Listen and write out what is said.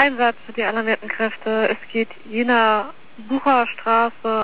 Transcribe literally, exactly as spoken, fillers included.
Einsatz für die alarmierten Kräfte. Es geht Jena Bucherstraße